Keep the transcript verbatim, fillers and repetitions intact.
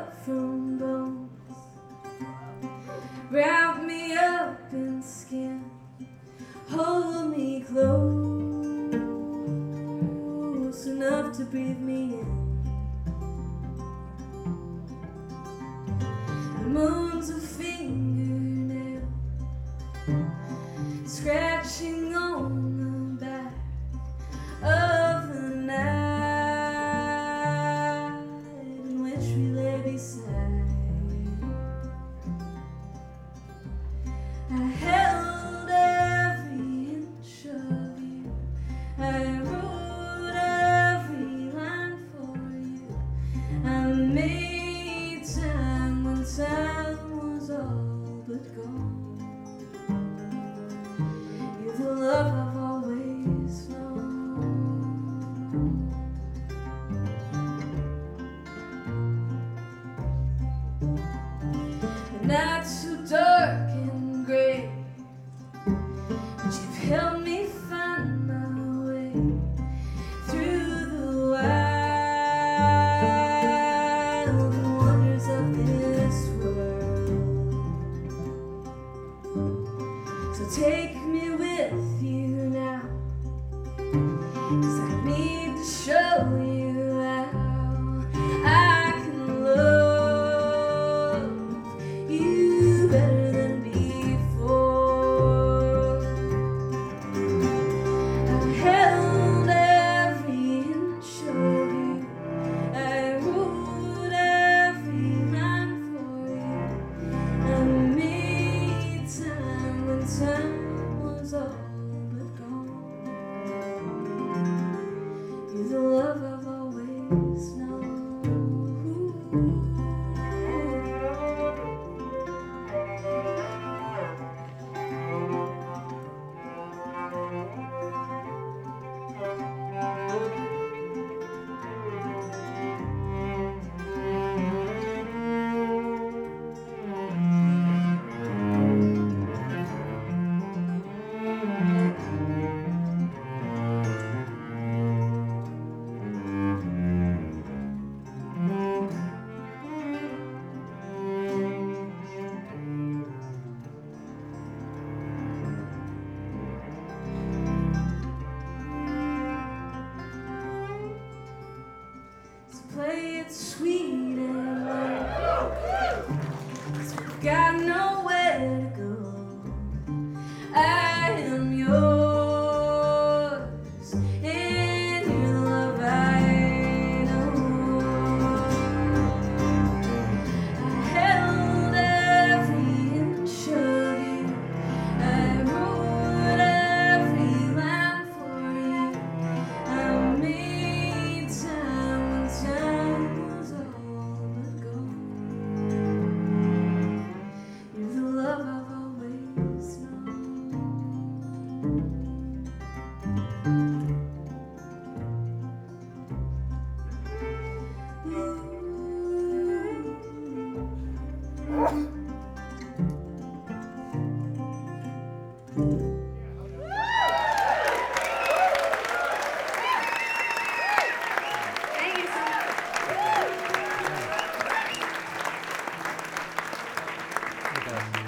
blood from bones. Wrap me up in skin, hold me close enough to breathe me in. The moon's a fingernail scratching on the back of the night in which we lay beside. I held every inch of you, I wrote every line for you, I made time when time was all but gone. You're the love I've always known. The night's so dark and gray, but you've helped me find my way through the wild wonders of this world. So take me with you now, 'cause I need to show you how I can love you better than before. I held every inch of you, I wrote every line for you, I made time when time was all but gone. You're the love I've always known. So play it sweet and low, 'cause we've got nowhere to go. I am yours, and you're the love I know. I held every inch of you, I wrote every line for you, I made time when time was all but gone. You're the love I've always known. Thank you so much. Okay.